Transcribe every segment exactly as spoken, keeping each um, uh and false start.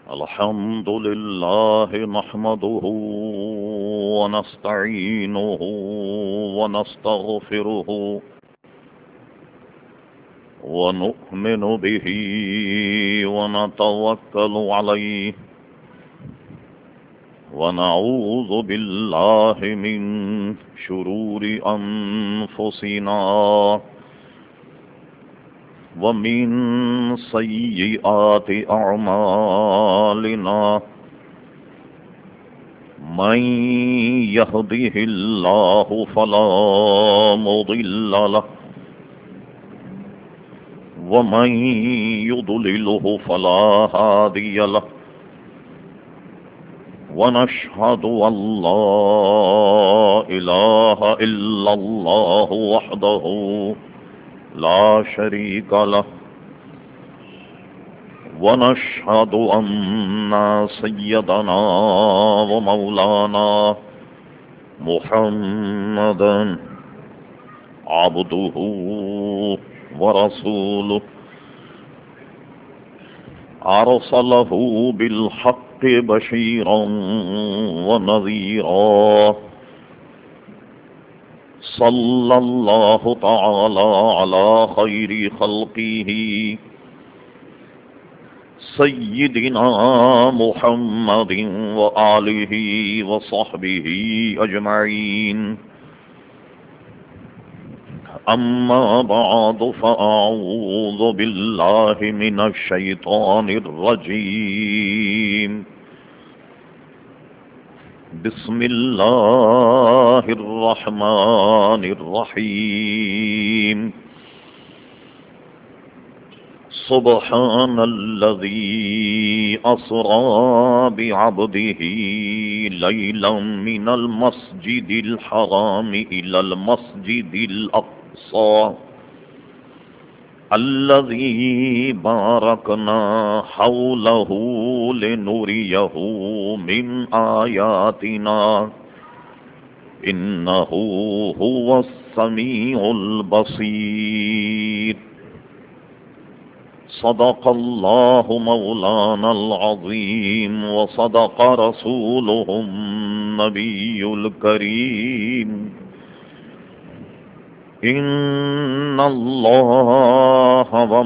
الحمد لله نحمده ونستعينه ونستغفره ونؤمن به ونتوكل عليه ونعوذ بالله من شرور أنفسنا ومن سيئات أعمالنا من يهده الله فلا مضل له ومن يضلله فلا هادي له ونشهد أن لا إله إلا الله وحده لا شريك له ونشهد أن سيدنا ومولانا محمدا عبده ورسوله أرسله بالحق بشيرا ونذيرا صلى الله تعالى على خير خلقه سيدنا محمد وآله وصحبه أجمعين أما بعد فأعوذ بالله من الشيطان الرجيم بسم الله الرحمن الرحيم سبحان الذي أسرى بعبده ليلا من المسجد الحرام إلى المسجد الأقصى الذي باركنا حوله لنريه من آياتنا إنه هو السميع البصير صدق الله مولانا العظيم وصدق رسوله النبي الكريم إن الله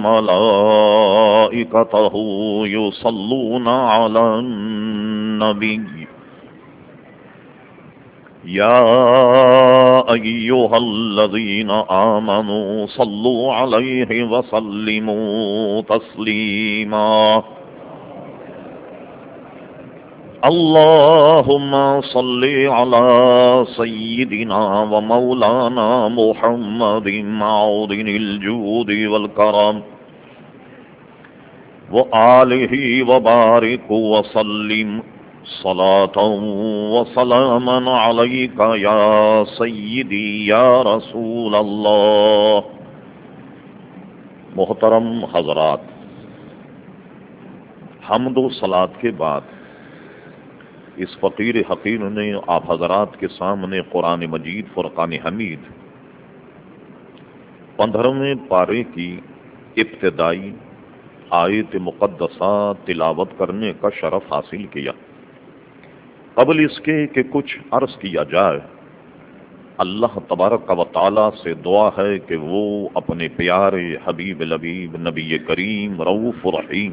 وملائكته يصلون على النبي يا أيها الذين آمنوا صلوا عليه وسلموا تسليما اللهم صل على سيدنا ومولانا محمد معدن الجود والكرم وآله وبارك وسلم صلاة وسلاما عليك يا سيدي يا رسول الله. محترم حضرات، حمد و صلاۃ کے بعد اس فقیر حقیر نے آپ حضرات کے سامنے قرآن مجید فرقان حمید پندرہویں پارے کی ابتدائی آیت مقدسہ تلاوت کرنے کا شرف حاصل کیا. قبل اس کے کہ کچھ عرض کیا جائے، اللہ تبارک و تعالی سے دعا ہے کہ وہ اپنے پیارے حبیب لبیب نبی کریم رؤوف رحیم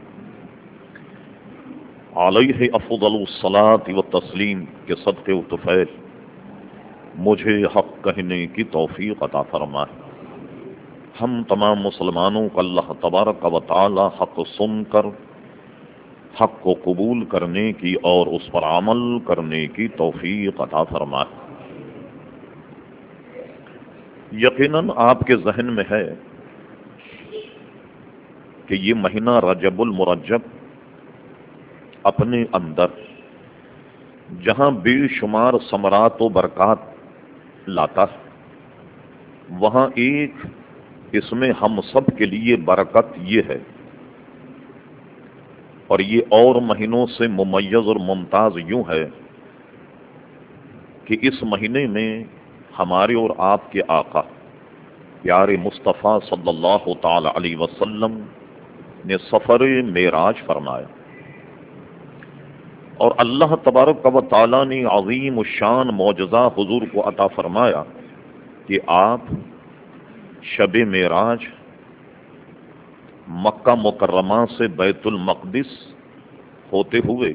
علیہ افضل الصلاۃ والتسلیم کے صدقے و طفیل مجھے حق کہنے کی توفیق عطا فرمائے. ہم تمام مسلمانوں کو اللہ تبارک و تعالی حق سن کر حق کو قبول کرنے کی اور اس پر عمل کرنے کی توفیق عطا فرمائے. یقیناً آپ کے ذہن میں ہے کہ یہ مہینہ رجب المرجب اپنے اندر جہاں بے شمار ثمرات و برکات لاتا ہے، وہاں ایک اس میں ہم سب کے لیے برکت یہ ہے، اور یہ اور مہینوں سے ممیز اور ممتاز یوں ہے کہ اس مہینے میں ہمارے اور آپ کے آقا پیارے مصطفیٰ صلی اللہ تعالی علیہ وسلم نے سفر معراج فرمایا. اور اللہ تبارک و تعالیٰ نے عظیم الشان معجزہ حضور کو عطا فرمایا کہ آپ شب معراج مکہ مکرمہ سے بیت المقدس ہوتے ہوئے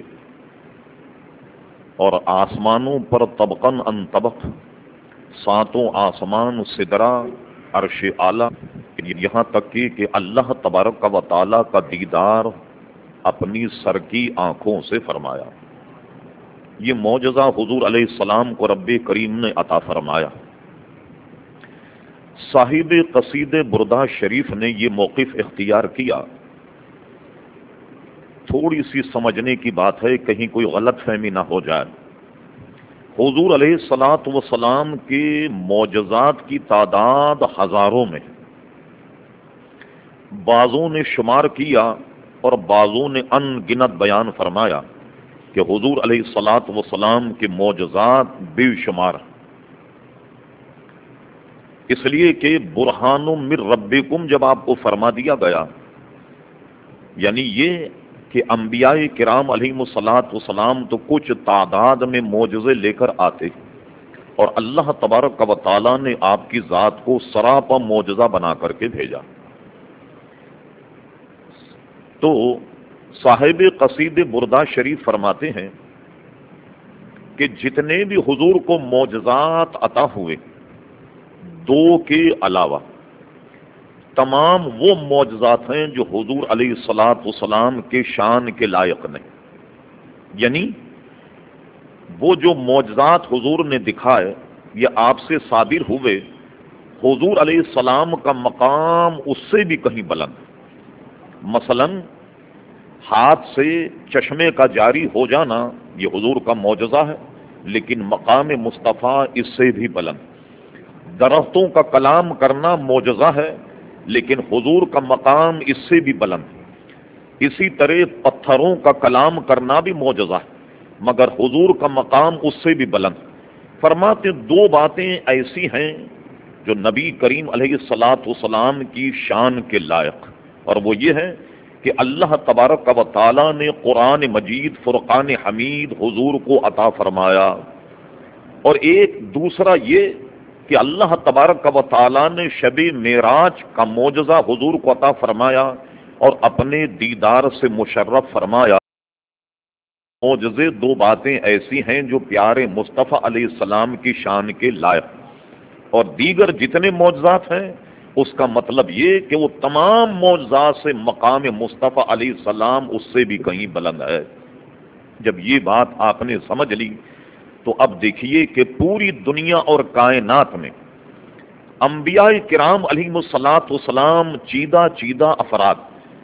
اور آسمانوں پر طبقاً ان طبق ساتوں آسمان سدرہ عرش اعلیٰ یہاں تک کہ کہ اللہ تبارک و تعالیٰ کا دیدار اپنی سر کی آنکھوں سے فرمایا. یہ معجزہ حضور علیہ السلام کو رب کریم نے عطا فرمایا. صاحب قصید بردہ شریف نے یہ موقف اختیار کیا. تھوڑی سی سمجھنے کی بات ہے، کہیں کوئی غلط فہمی نہ ہو جائے. حضور علیہ الصلاۃ والسلام کے معجزات کی تعداد ہزاروں میں، بعضوں نے شمار کیا اور بعضوں نے ان گنت بیان فرمایا کہ حضور علیہ الصلاۃ والسلام کے معجزات بے شمار، اس لیے کہ برہان من ربکم جب آپ کو فرما دیا گیا، یعنی یہ کہ انبیاء کرام علیہم الصلاۃ والسلام تو کچھ تعداد میں معجزے لے کر آتے اور اللہ تبارک و تعالیٰ نے آپ کی ذات کو سراپا معجزہ بنا کر کے بھیجا. تو صاحب قصید بردہ شریف فرماتے ہیں کہ جتنے بھی حضور کو معجزات عطا ہوئے، دو کے علاوہ تمام وہ معجزات ہیں جو حضور علیہ الصلاۃ والسلام کے شان کے لائق نہیں. یعنی وہ جو معجزات حضور نے دکھائے یہ آپ سے صادر ہوئے، حضور علیہ السلام کا مقام اس سے بھی کہیں بلند. مثلا ہاتھ سے چشمے کا جاری ہو جانا یہ حضور کا معجزہ ہے، لیکن مقام مصطفیٰ اس سے بھی بلند. درختوں کا کلام کرنا معجزہ ہے، لیکن حضور کا مقام اس سے بھی بلند. اسی طرح پتھروں کا کلام کرنا بھی معجزہ ہے، مگر حضور کا مقام اس سے بھی بلند. فرماتے دو باتیں ایسی ہیں جو نبی کریم علیہ الصلاۃ والسلام کی شان کے لائق، اور وہ یہ ہے کہ اللہ تبارک و تعالیٰ نے قرآن مجید فرقان حمید حضور کو عطا فرمایا، اور ایک دوسرا یہ کہ اللہ تبارک و تعالیٰ نے شب معراج کا معجزہ حضور کو عطا فرمایا اور اپنے دیدار سے مشرف فرمایا. معجزے دو باتیں ایسی ہیں جو پیارے مصطفیٰ علیہ السلام کی شان کے لائق، اور دیگر جتنے معجزات ہیں اس کا مطلب یہ کہ وہ تمام معجزات سے مقام مصطفیٰ علیہ السلام اس سے بھی کہیں بلند ہے. جب یہ بات آپ نے سمجھ لی تو اب دیکھیے کہ پوری دنیا اور کائنات میں انبیاء کرام علیہم الصلاۃ والسلام چیدہ چیدہ افراد،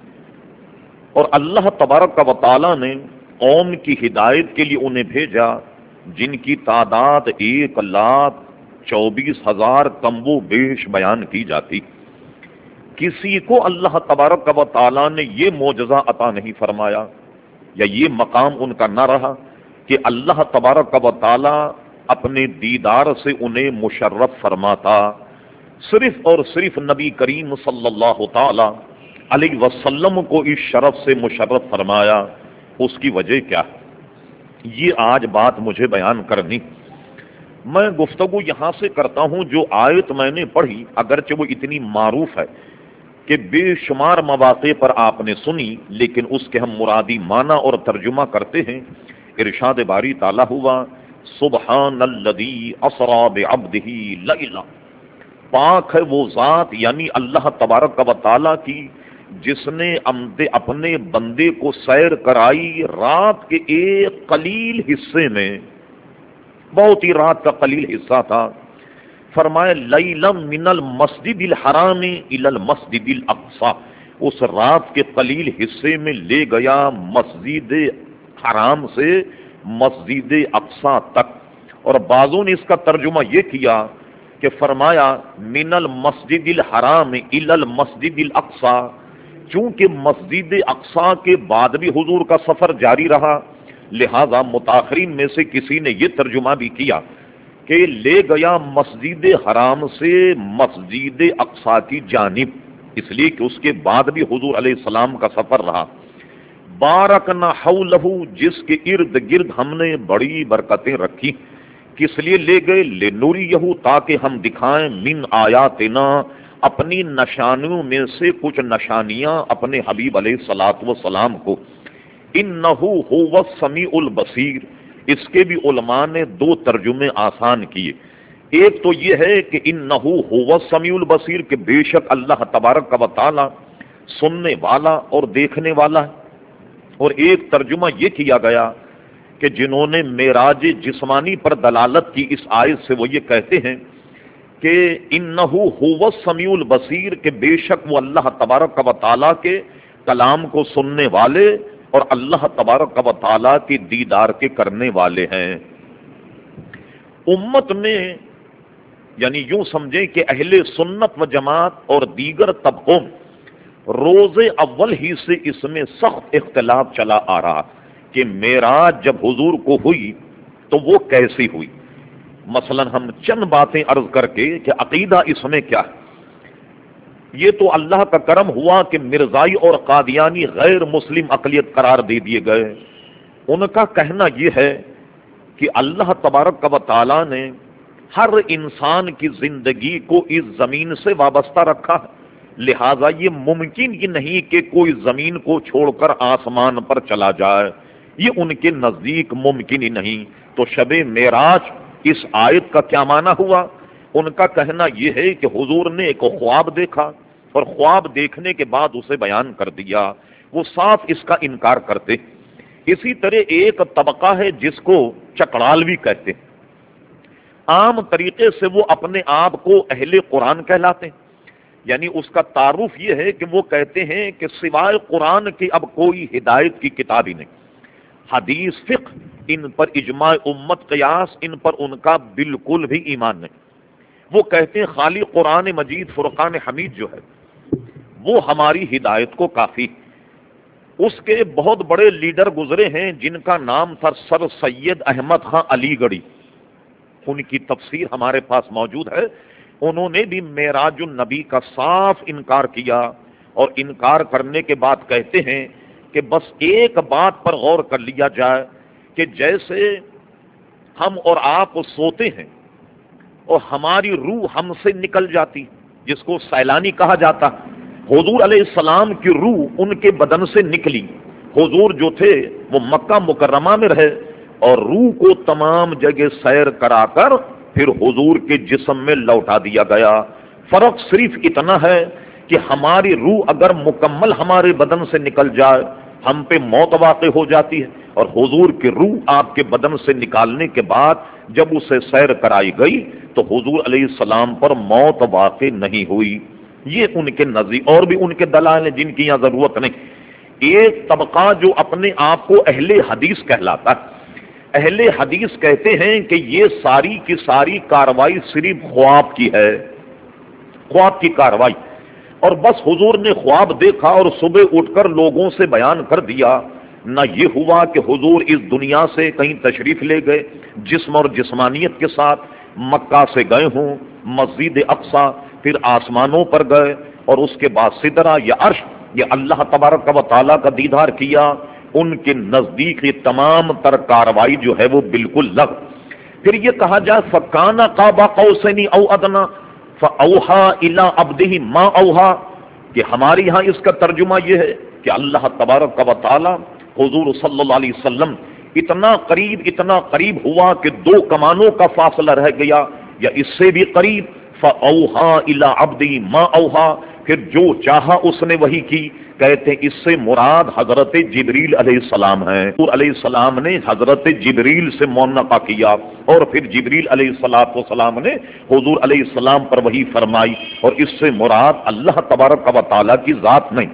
اور اللہ تبارک و تعالیٰ نے قوم کی ہدایت کے لیے انہیں بھیجا جن کی تعداد ایک لاکھ چوبیس ہزار کم و بیش بیان کی جاتی. کسی کو اللہ تبارک و تعالیٰ نے یہ معجزہ عطا نہیں فرمایا یا یہ مقام ان کا نہ رہا کہ اللہ تبارک و تعالیٰ اپنے دیدار سے انہیں مشرف فرماتا. صرف اور صرف نبی کریم صلی اللہ تعالی علیہ وسلم کو اس شرف سے مشرف فرمایا. اس کی وجہ کیا ہے؟ یہ آج بات مجھے بیان کرنی. میں گفتگو یہاں سے کرتا ہوں جو آیت میں نے پڑھی، اگرچہ وہ اتنی معروف ہے کہ بے شمار مواقع پر آپ نے سنی، لیکن اس کے ہم مرادی معنی اور ترجمہ کرتے ہیں. ارشاد باری تعالیٰ ہوا سبحان الذی اسری بعبدہ لیلا، پاک ہے وہ ذات یعنی اللہ تبارک و تعالیٰ کی جس نے اپنے بندے کو سیر کرائی رات کے ایک قلیل حصے میں، بہت ہی رات کا قلیل حصہ تھا. فرمایا لیلا من المسجد الحرام الی المسجد الاقصی، اس رات کے قلیل حصے میں لے گیا مسجد حرام سے مسجد اقصی تک. اور بعضوں نے اس کا ترجمہ یہ کیا کہ فرمایا من المسجد الحرام الی المسجد الاقصی، چونکہ مسجد اقصی کے بعد بھی حضور کا سفر جاری رہا، لہذا متاخرین میں سے کسی نے یہ ترجمہ بھی کیا کہ لے گیا مسجد حرام سے مسجد اقصی کی جانب، اس لیے کہ اس کے بعد بھی حضور علیہ السلام کا سفر رہا. بارکنا حولہ، جس کے ارد گرد ہم نے بڑی برکتیں رکھی. کس لیے لے گئے؟ لنریہ، تاکہ ہم دکھائیں من آیاتنا، اپنی نشانیوں میں سے کچھ نشانیاں اپنے حبیب علیہ الصلوۃ والسلام کو. انہ هو السمیع البصیر، اس کے بھی علماء نے دو ترجمے آسان کیے. ایک تو یہ ہے کہ انہ هو السمیع البصیر، کہ بے شک اللہ تبارک و تعالی سننے والا اور دیکھنے والا ہے. اور ایک ترجمہ یہ کیا گیا کہ جنہوں نے معراج جسمانی پر دلالت کی اس آیت سے، وہ یہ کہتے ہیں کہ انہ هو السمیع البصیر، کہ بے شک وہ اللہ تبارک و تعالی کے کلام کو سننے والے اور اللہ تبارک و تعالی کی دیدار کے کرنے والے ہیں. امت میں یعنی یوں سمجھیں کہ اہل سنت و جماعت اور دیگر طبقوں میں روز اول ہی سے اس میں سخت اختلاف چلا آ رہا کہ معراج جب حضور کو ہوئی تو وہ کیسی ہوئی. مثلا ہم چند باتیں عرض کر کے کہ عقیدہ اس میں کیا ہے. یہ تو اللہ کا کرم ہوا کہ مرزائی اور قادیانی غیر مسلم اقلیت قرار دے دیے گئے. ان کا کہنا یہ ہے کہ اللہ تبارک و تعالی نے ہر انسان کی زندگی کو اس زمین سے وابستہ رکھا ہے، لہذا یہ ممکن ہی نہیں کہ کوئی زمین کو چھوڑ کر آسمان پر چلا جائے. یہ ان کے نزدیک ممکن ہی نہیں. تو شب معراج اس آیت کا کیا معنی ہوا؟ ان کا کہنا یہ ہے کہ حضور نے ایک خواب دیکھا اور خواب دیکھنے کے بعد اسے بیان کر دیا. وہ صاف اس کا انکار کرتے. اسی طرح ایک طبقہ ہے جس کو چکڑالوی کہتے ہیں. عام طریقے سے وہ اپنے آپ کو اہل قرآن کہلاتے ہیں. یعنی اس کا تعارف یہ ہے کہ وہ کہتے ہیں کہ سوائے قرآن کی اب کوئی ہدایت کی کتاب ہی نہیں. حدیث، فقہ، ان پر اجماع امت، قیاس، ان پر ان کا بالکل بھی ایمان نہیں. وہ کہتے ہیں خالی قرآن مجید فرقان حمید جو ہے وہ ہماری ہدایت کو کافی. اس کے بہت بڑے لیڈر گزرے ہیں جن کا نام تھا سر سید احمد خان علی گڑھی. ان کی تفسیر ہمارے پاس موجود ہے. انہوں نے بھی معراج النبی کا صاف انکار کیا اور انکار کرنے کے بعد کہتے ہیں کہ بس ایک بات پر غور کر لیا جائے کہ جیسے ہم اور آپ سوتے ہیں اور ہماری روح ہم سے نکل جاتی، جس کو سیلانی کہا جاتا، حضور علیہ السلام کی روح ان کے بدن سے نکلی. حضور جو تھے وہ مکہ مکرمہ میں رہے اور روح کو تمام جگہ سیر کرا کر پھر حضور کے جسم میں لوٹا دیا گیا. فرق صرف اتنا ہے کہ ہماری روح اگر مکمل ہمارے بدن سے نکل جائے ہم پہ موت واقع ہو جاتی ہے، اور حضور کی روح آپ کے بدن سے نکالنے کے بعد جب اسے سیر کرائی گئی تو حضور علیہ السلام پر موت واقع نہیں ہوئی. یہ ان کے نزدیک، اور بھی ان کے دلائل ہیں جن کی یہاں ضرورت نہیں. ایک طبقہ جو اپنے آپ کو اہل حدیث کہلاتا ہے، اہل حدیث کہتے ہیں کہ یہ ساری کی ساری کاروائی صرف خواب کی ہے، خواب کی کاروائی. اور بس حضور نے خواب دیکھا اور صبح اٹھ کر لوگوں سے بیان کر دیا. نہ یہ ہوا کہ حضور اس دنیا سے کہیں تشریف لے گئے جسم اور جسمانیت کے ساتھ، مکہ سے گئے ہوں، مسجد اقصی، پھر آسمانوں پر گئے اور اس کے بعد سدرہ یا عرش یہ اللہ تبارک و تعالیٰ کا دیدار کیا. ان کے نزدیک یہ تمام تر کاروائی جو ہے وہ بالکل لغو. پھر یہ کہا جائے فَكَانَ قَابَ قَوْسَيْنِ أَوْ أَدْنَىٰ فَأَوْحَىٰ إِلَىٰ عَبْدِهِ مَا أَوْحَىٰ، کہ ہمارے یہاں اس کا ترجمہ یہ ہے کہ اللہ تبارک و تعالیٰ حضور صلی اللہ علیہ وسلم اتنا قریب اتنا قریب ہوا کہ دو کمانوں کا فاصلہ رہ گیا یا اس سے بھی قریب. فَأَوْحَىٰ إِلَىٰ عَبْدِهِ مَا أَوْحَىٰ، پھر جو چاہا اس نے وہی کی. کہتے ہیں اس سے مراد حضرت جبریل علیہ السلام ہیں. حضور علیہ السلام نے حضرت جبریل سے مونقہ کیا اور پھر جبریل علیہ الصلوۃ والسلام نے حضور علیہ السلام پر وحی فرمائی، اور اس سے مراد اللہ تبارک و تعالیٰ کی ذات نہیں.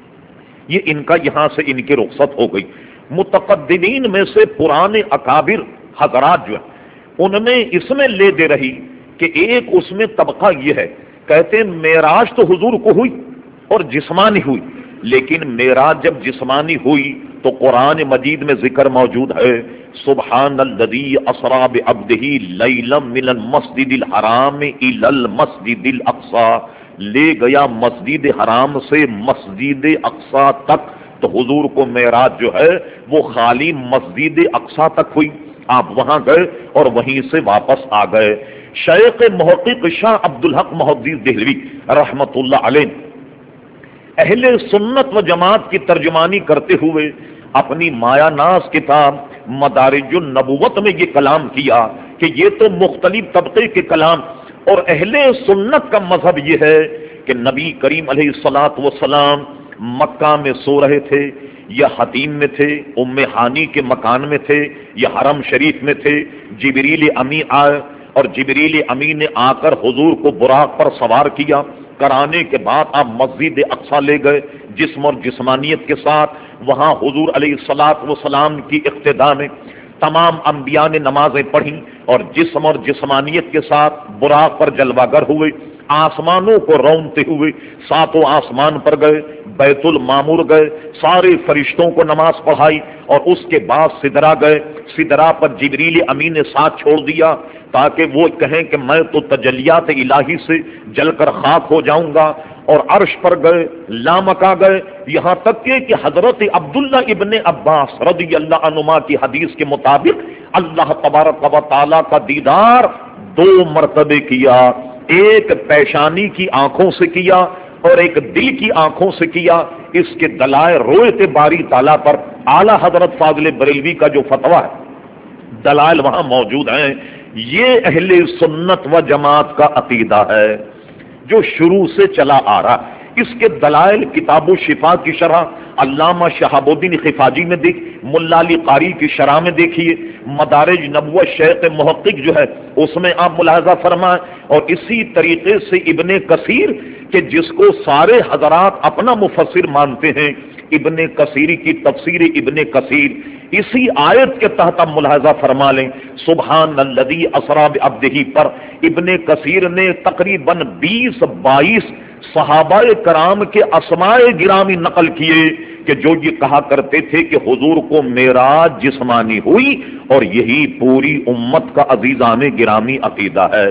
یہ ان کا یہاں سے ان کی رخصت ہو گئی. متقدمین میں سے پرانے اکابر حضرات جو ہیں ان میں اس میں لے دے رہی کہ ایک اس میں طبقہ یہ ہے، کہتے ہیں معراج تو حضور کو ہوئی اور جسمانی ہوئی، لیکن معراج جب جسمانی ہوئی تو قرآن مجید میں ذکر موجود ہے سبحان الذی اسری بعبدہ لیلا من المسجد الحرام الی المسجد الاقصی، لے گیا مسجد حرام سے مسجد اقصی تک تو حضور کو معراج جو ہے وہ خالی مسجد اقصی تک ہوئی، آپ وہاں گئے اور وہیں سے واپس آ گئے۔ شیخ محقق شاہ عبدالحق محدث دہلوی رحمت اللہ علیہ اہل سنت و جماعت کی ترجمانی کرتے ہوئے اپنی مایا ناز کتاب مدارج النبوت میں یہ کلام کیا کہ یہ تو مختلف طبقے کے کلام، اور اہل سنت کا مذہب یہ ہے کہ نبی کریم علیہ الصلاۃ والسلام مکہ میں سو رہے تھے یا حتیم میں تھے، ام ہانی کے مکان میں تھے یا حرم شریف میں تھے، جبریل امی آئے اور جبریل امی نے آ کر حضور کو براق پر سوار کیا، کرانے کے بعد آپ مسجد اقصی لے گئے جسم اور جسمانیت کے ساتھ، وہاں حضور علیہ الصلاۃ والسلام کی اقتداء میں تمام انبیاء نے نمازیں پڑھیں اور جسم اور جسمانیت کے ساتھ براق پر جلوہ گر ہوئے، آسمانوں کو رونتے ہوئے ساتوں آسمان پر گئے، بیت المامور گئے، سارے فرشتوں کو نماز پڑھائی اور اس کے بعد سدرا گئے، سدرا پر جبریل امین نے ساتھ چھوڑ دیا تاکہ وہ کہیں کہ میں تو تجلیات الہی سے جل کر خاک ہو جاؤں گا، اور عرش پر گئے، لامکا گئے، یہاں تک کہ کہ حضرت عبداللہ ابن عباس رضی اللہ عنہما کی حدیث کے مطابق اللہ تبارک و تعالی کا دیدار دو مرتبے کیا، ایک پیشانی کی آنکھوں سے کیا اور ایک دل کی آنکھوں سے کیا۔ اس کے دلائل رویت باری تعالیٰ پر اعلی حضرت فاضل بریلوی کا جو فتویٰ ہے دلائل وہاں موجود ہیں۔ یہ اہل سنت و جماعت کا عقیدہ ہے جو شروع سے چلا آ رہا۔ اس کے دلائل کتاب و شفا کی شرح علامہ شہاب الدین خفاجی میں دیکھ، ملا علی قاری کی شرح میں دیکھیے، مدارج نبوت شیخ محقق جو ہے اس میں آپ ملاحظہ فرمائیں، اور اسی طریقے سے ابن کثیر کہ جس کو سارے حضرات اپنا مفسر مانتے ہیں، ابن کثیر کی تفسیر ابن کثیر اسی آیت کے تحت آپ ملاحظہ فرما لیں، سبحان الذی اسری بعبدہ پر ابن کثیر نے تقریباً بیس بائیس صحابہ کرام کے اسماء گرامی نقل کیے کہ جو یہ کہا کرتے تھے کہ حضور کو معراج جسمانی ہوئی، اور یہی پوری امت کا عزیزان گرامی عقیدہ ہے۔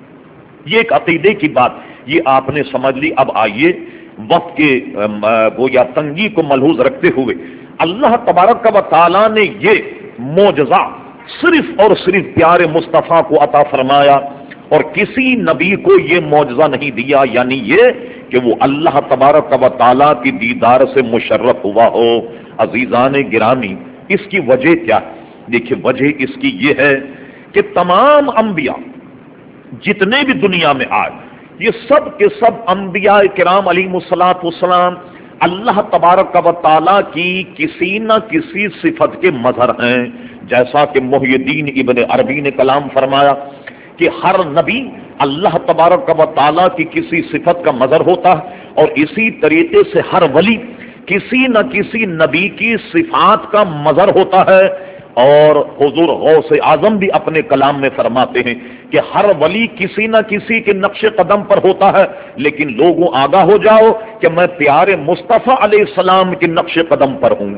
یہ ایک عقیدے کی بات یہ آپ نے سمجھ لی۔ اب آئیے وقت کے گویا تنگی کو ملحوظ رکھتے ہوئے اللہ تبارک و تعالیٰ نے یہ معجزہ صرف اور صرف پیارے مصطفیٰ کو عطا فرمایا، اور کسی نبی کو یہ معجزہ نہیں دیا، یعنی یہ کہ وہ اللہ تبارک و تعالیٰ کی دیدار سے مشرف ہوا ہو۔ عزیزان گرامی، اس کی وجہ کیا ہے؟ دیکھیے وجہ اس کی یہ ہے کہ تمام انبیاء جتنے بھی دنیا میں آئے، یہ سب کے سب انبیاء کرام علیہم الصلاۃ والسلام اللہ تبارک و تعالیٰ کی کسی نہ کسی صفت کے مظہر ہیں، جیسا کہ محی الدین ابن عربی نے کلام فرمایا کہ ہر نبی اللہ تبارک و تعالیٰ کی کسی صفت کا مظہر ہوتا ہے، اور اسی طریقے سے ہر ولی کسی نہ کسی نبی کی صفات کا مظہر ہوتا ہے۔ اور حضور غوث اعظم بھی اپنے کلام میں فرماتے ہیں کہ ہر ولی کسی نہ کسی کے نقش قدم پر ہوتا ہے، لیکن لوگوں آگاہ ہو جاؤ کہ میں پیارے مصطفیٰ علیہ السلام کے نقش قدم پر ہوں،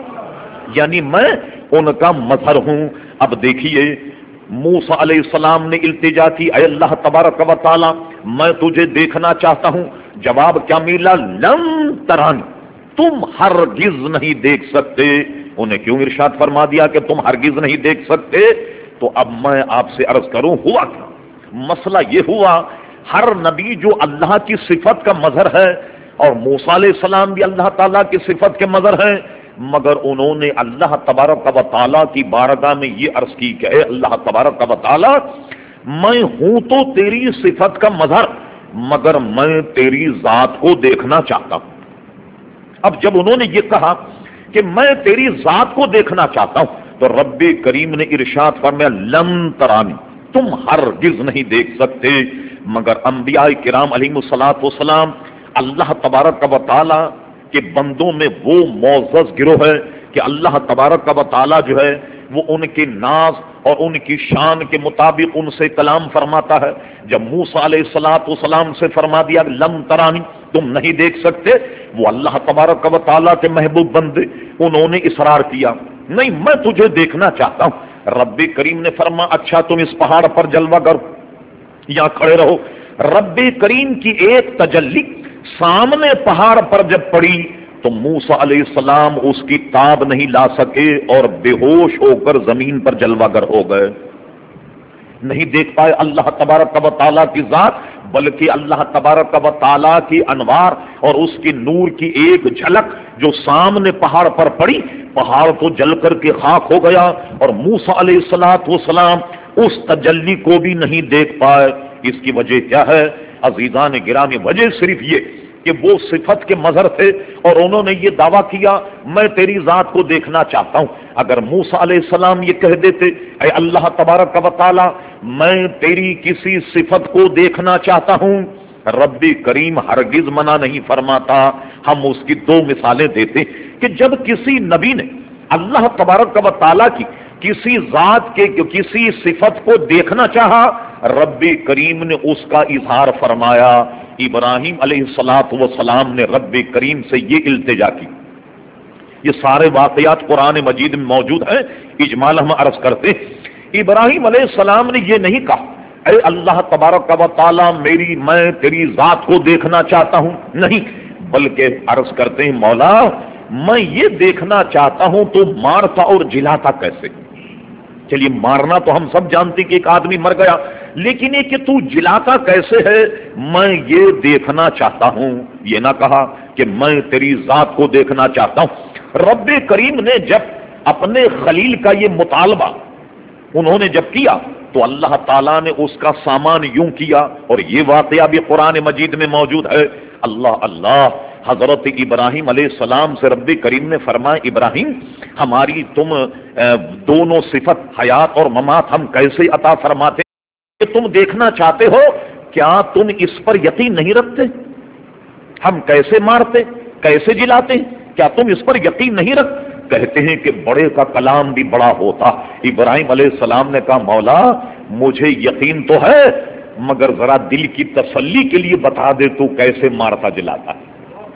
یعنی میں ان کا مظہر ہوں۔ اب دیکھیے موسیٰ علیہ السلام نے التجا کی، اے اللہ تبارک و تعالی میں تجھے دیکھنا چاہتا ہوں، جواب کیا ملا؟ لن ترانی، تم ہرگز نہیں دیکھ سکتے۔ انہیں کیوں ارشاد فرما دیا کہ تم ہرگز نہیں دیکھ سکتے؟ تو اب میں آپ سے عرض کروں ہوا کیا؟ مسئلہ یہ ہوا ہر نبی جو اللہ کی صفت کا مظہر ہے، اور موسیٰ علیہ السلام بھی اللہ تعالیٰ کی صفت کے مظہر ہیں، مگر انہوں نے اللہ تبارک و تعالیٰ کی بارگاہ میں یہ عرض کی کہ اے اللہ تبارک و تعالیٰ میں ہوں تو تیری صفت کا مظہر، مگر میں تیری ذات کو دیکھنا چاہتا ہوں۔ اب جب انہوں نے یہ کہا کہ میں تیری ذات کو دیکھنا چاہتا ہوں، تو رب کریم نے ارشاد فرمایا لن ترانی، تم ہرگز نہیں دیکھ سکتے۔ مگر انبیاء کرام علیہم الصلاۃ والسلام اللہ تبارک و تعالی کے بندوں میں وہ معزز گروہ ہے کہ اللہ تبارک و تعالی جو ہے وہ ان کے ناز اور ان کی شان کے مطابق ان سے کلام فرماتا ہے۔ جب موسیٰ علیہ الصلاۃ والسلام سے فرما دیا لن ترانی، تم نہیں دیکھ سکتے، وہ اللہ تبارک و تعالیٰ کے محبوب بندے انہوں نے اصرار کیا نہیں میں تجھے دیکھنا چاہتا ہوں۔ رب کریم نے فرما اچھا تم اس پہاڑ پر جلوہ گر یا کھڑے رہو۔ رب کریم کی ایک تجلی سامنے پہاڑ پر جب پڑی تو موسیٰ علیہ السلام اس کی تاب نہیں لا سکے اور بے ہوش ہو کر زمین پر جلوہ گر ہو گئے، نہیں دیکھ پائے اللہ تبارک و تعالیٰ کی ذات، بلکہ اللہ تبارک و تعالیٰ کی انوار اور اس کی نور کی ایک جھلک جو سامنے پہاڑ پر پڑی، پہاڑ تو جل کر کے خاک ہو گیا، اور موسیٰ علیہ الصلوۃ والسلام اس تجلی کو بھی نہیں دیکھ پائے۔ اس کی وجہ کیا ہے عزیزان گرامی؟ وجہ صرف یہ کہ وہ صفت کے مظہر تھے اور انہوں نے یہ دعویٰ کیا میں تیری ذات کو دیکھنا چاہتا ہوں۔ اگر موسیٰ علیہ السلام یہ کہہ دیتے اے اللہ تبارک و تعالی میں تیری کسی صفت کو دیکھنا چاہتا ہوں، رب کریم ہرگز منع نہیں فرماتا۔ ہم اس کی دو مثالیں دیتے کہ جب کسی نبی نے اللہ تبارک و تعالی کی کسی ذات کے کسی صفت کو دیکھنا چاہا، رب کریم نے اس کا اظہار فرمایا۔ ابراہیم علیہ الصلوۃ والسلام نے رب کریم سے یہ التجا کی۔ یہ سارے واقعات قرآن مجید میں موجود ہیں، اجمال ہم عرض کرتے ہیں۔ ابراہیم علیہ السلام نے یہ نہیں کہا اے اللہ تبارک و تعالی میری میں تیری ذات کو دیکھنا چاہتا ہوں، نہیں، بلکہ عرض کرتے ہیں مولا میں یہ دیکھنا چاہتا ہوں تو مارتا اور جلاتا کیسے؟ چلیے مارنا تو ہم سب جانتے کہ ایک آدمی مر گیا، لیکن یہ کہ تو جلاتا کیسے ہے میں یہ دیکھنا چاہتا ہوں۔ یہ نہ کہا کہ میں تیری ذات کو دیکھنا چاہتا ہوں۔ رب کریم نے جب اپنے خلیل کا یہ مطالبہ انہوں نے جب کیا تو اللہ تعالیٰ نے اس کا سامان یوں کیا، اور یہ واقعہ بھی قرآن مجید میں موجود ہے۔ اللہ اللہ حضرت ابراہیم علیہ السلام سے رب کریم نے فرمایا ابراہیم ہماری تم دونوں صفت حیات اور ممات ہم کیسے عطا فرماتے کہ تم دیکھنا چاہتے ہو، کیا تم اس پر یقین نہیں رکھتے؟ ہم کیسے مارتے کیسے جلاتے، کیا تم اس پر یقین نہیں رکھ؟ کہتے ہیں کہ بڑے کا کلام بھی بڑا ہوتا۔ ابراہیم علیہ السلام نے کہا مولا مجھے یقین تو ہے مگر ذرا دل کی تسلی کے لیے بتا دے تو کیسے مارتا جلاتا ہے،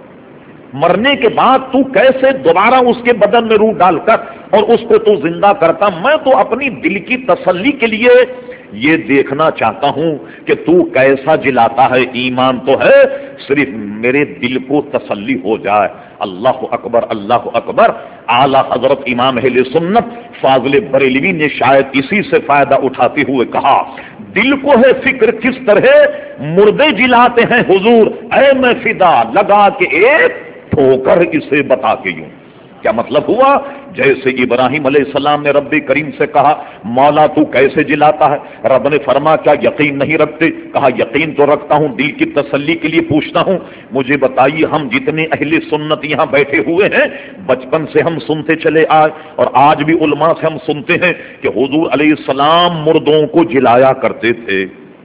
مرنے کے بعد تو کیسے دوبارہ اس کے بدن میں روح ڈال کر اور اس کو تو زندہ کرتا؟ میں تو اپنی دل کی تسلی کے لیے یہ دیکھنا چاہتا ہوں کہ تو کیسا جلاتا ہے۔ ایمان تو ہے، صرف میرے دل کو تسلی ہو جائے۔ اللہ اکبر اللہ اکبر۔ اعلی حضرت امام اہل سنت فاضل بریلوی نے شاید اسی سے فائدہ اٹھاتے ہوئے کہا دل کو ہے فکر کس طرح مردے جلاتے ہیں حضور، اے میں فدا لگا کے ایک ٹھوکر اسے بتا کے یوں۔ کیا مطلب ہوا؟ جیسے ابراہیم علیہ السلام نے رب کریم سے کہا مولا تو کیسے جلاتا ہے، رب نے فرمایا کیا یقین نہیں رکھتے؟ کہا یقین تو رکھتا ہوں، دل کی تسلی کے لیے پوچھتا ہوں۔ مجھے بتائیے ہم جتنے اہل سنت یہاں بیٹھے ہوئے ہیں بچپن سے ہم سنتے چلے آئے اور آج بھی علماء سے ہم سنتے ہیں کہ حضور علیہ السلام مردوں کو جلایا کرتے تھے۔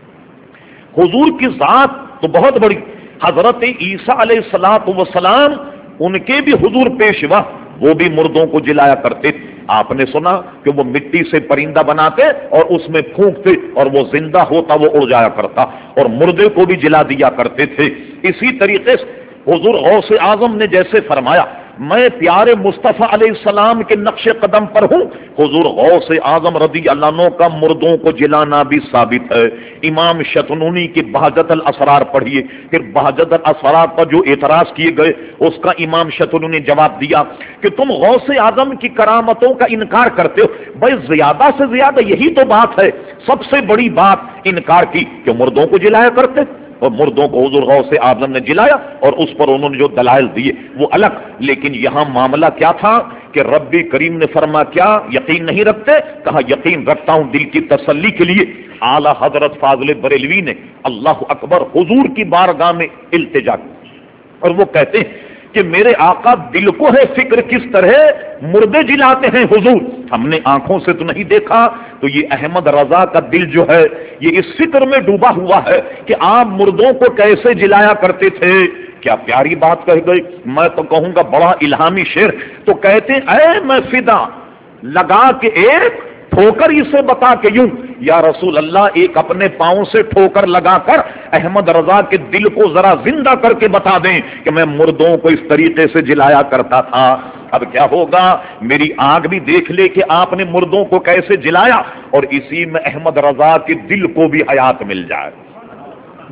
حضور کی ذات تو بہت بڑی، حضرت عیسیٰ علیہ الصلوۃ والسلام ان کے بھی حضور پیشوا، وہ بھی مردوں کو جلایا کرتے تھے۔ آپ نے سنا کہ وہ مٹی سے پرندہ بناتے اور اس میں پھونکتے اور وہ زندہ ہوتا وہ اڑ جایا کرتا، اور مردے کو بھی جلا دیا کرتے تھے۔ اسی طریقے سے حضور غوث اعظم نے جیسے فرمایا میں پیارے مصطفیٰ علیہ السلام کے نقش قدم پر ہوں، حضور غوث اعظم رضی اللہ عنہ کا مردوں کو جلانا بھی ثابت ہے۔ امام شتنونی کی بہجت الاسرار پڑھیے، پھر بہجت الاسرار پر جو اعتراض کیے گئے اس کا امام شتنونی نے جواب دیا کہ تم غوث اعظم کی کرامتوں کا انکار کرتے ہو، بھائی زیادہ سے زیادہ یہی تو بات ہے، سب سے بڑی بات انکار کی کہ مردوں کو جلایا کرتے، اور مردوں کو حضور غوث اعظم نے جلایا اور اس پر انہوں نے جو دلائل دیے وہ الگ۔ لیکن یہاں معاملہ کیا تھا کہ رب کریم نے فرمایا کیا یقین نہیں رکھتے؟ کہا یقین رکھتا ہوں دل کی تسلی کے لیے۔ اعلی حضرت فاضل بریلوی نے اللہ اکبر حضور کی بارگاہ میں التجا کی اور وہ کہتے ہیں کہ میرے آقا دل کو ہے فکر کس طرح مردے جلاتے ہیں حضور، ہم نے آنکھوں سے تو نہیں دیکھا، تو یہ احمد رضا کا دل جو ہے یہ اس فکر میں ڈوبا ہوا ہے کہ آپ مردوں کو کیسے جلایا کرتے تھے۔ کیا پیاری بات کہہ گئی، میں تو کہوں گا بڑا الہامی شعر۔ تو کہتے اے میں فدا لگا کے ایک ٹھوکر اسے بتا کے یوں، یا رسول اللہ ایک اپنے پاؤں سے ٹھوکر لگا کر احمد رضا کے دل کو ذرا زندہ کر کے بتا دیں کہ میں مردوں کو اس طریقے سے جلایا کرتا تھا۔ اب کیا ہوگا میری آنکھ بھی دیکھ لے کہ آپ نے مردوں کو کیسے جلایا، اور اسی میں احمد رضا کے دل کو بھی حیات مل جائے۔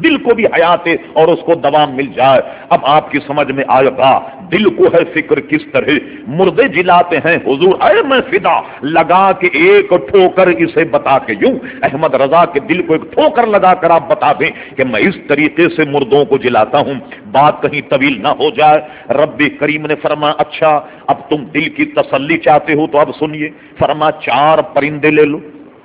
دل کو بھی حیات اور اس کو دوام مل جائے۔ اب آپ کی سمجھ میں آئے گا دل کو ہے فکر کس طرح مردے جلاتے ہیں حضور، اے میں فدا لگا کے ایک ٹھوکر اسے بتا کے یوں احمد رضا کے دل کو ایک ٹھوکر لگا کر آپ بتا دیں کہ میں اس طریقے سے مردوں کو جلاتا ہوں، بات کہیں طویل نہ ہو جائے۔ رب کریم نے فرمایا اچھا اب تم دل کی تسلی چاہتے ہو تو اب سنیے، فرمایا چار پرندے لے لو،